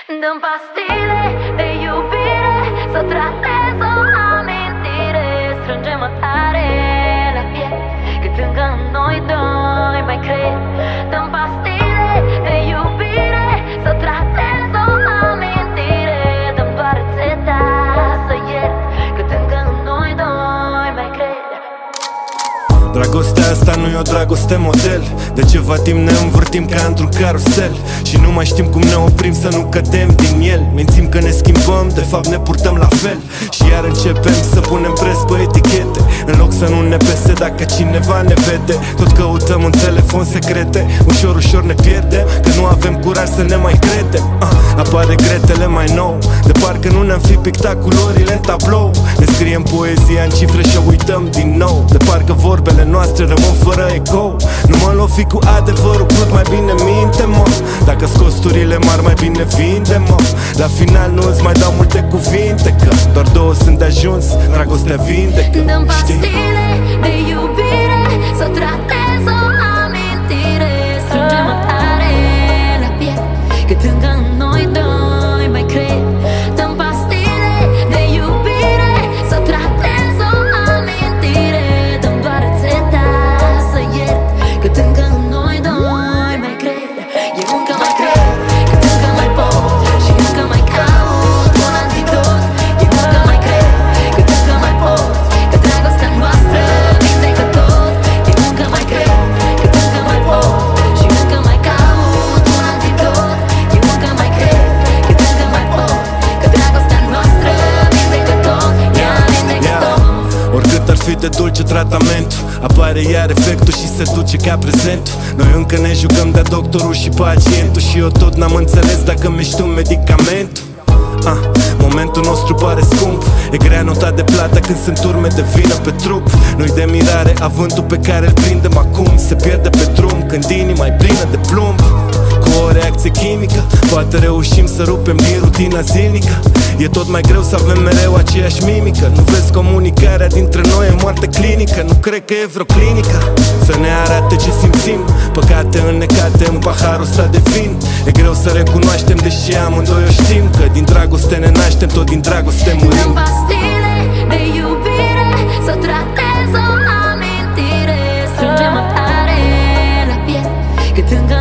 Dăm pastile de iubire, să tratez o amintire. Strângem-mă tare la piept, cât încă în noi doi mai cred. Dăm pastile de iubire, să tratez o amintire. Dăm doar rețeta să iert, cât încă în noi doi mai cred. Dragostea asta nu e o dragoste model. De ceva timp ne învârtim ca într-un carusel și nu mai știm cum ne oprim să nu cădem din el. Mințim că ne schimbăm, de fapt ne purtăm la fel. Și iar începem să punem preț pe etichete, în loc să nu ne pese dacă cineva ne vede. Tot căutăm în telefon secrete, ușor, ușor ne pierdem, că nu avem curaj să ne mai credem. Apar regretele mai nou, de parcă nu ne-am fi pictat culorile în tablou. Ne scriem poezia în cifre și o uităm din nou, de parcă vorbele noastre rămân fără ecou. Nu mă lovi cu adevărul crud, mai bine minte-mă. Dacă scoți turile mari, mai bine vinde-mă. La final nu îți mai dau multe cuvinte, că doar două sunt de ajuns, dragostea vindecă. Dăm pastile de iubire, să tratez o amintire. Strângem-mă tare la piept, cât încă în noi doi mai cred. Dăm pastile de iubire, să tratez o amintire. Dăm doar rețeta să iert, cât încă în noi doi mai cred. Eu încă mai cred, cât încă mai pot și încă mai caut un antidot. Eu încă mai cred, cât încă mai pot, că dragostea noastră vindecă tot. Eu încă mai cred, cât încă mai pot și încă mai caut un antidot. Eu încă mai cred, cât încă mai pot, că dragostea noastră vindecă tot. Ea vindecă tot. Oricât ar fi de dulce tratamentul, apare iar efectul și se duce ca prezentul. Noi încă ne jucăm de doctorul și pacientul și eu tot n-am înțeles dacă mi-ești un medicament. Momentul nostru pare scump, e grea nota de plată când sunt urme de vină pe trup. Nu-i de mirare avântul pe care îl prindem acum, se pierde pe drum când inima e plină de plumb. Cu o reacție chimică poate reușim să rupem din rutina zilnică. E tot mai greu să avem mereu aceeași mimică. Nu vezi comunicarea dintre noi e moarte clinică. Nu cred că e vreo clinică să ne arate ce simțim, păcate înnecate în paharul ăsta de vin. E greu să recunoaștem, deși amândoi o știm, că din dragoste ne naștem, tot din dragoste murim. Dăm pastile de iubire, să tratez o amintire. Strângem-mă tare la piept, cât încă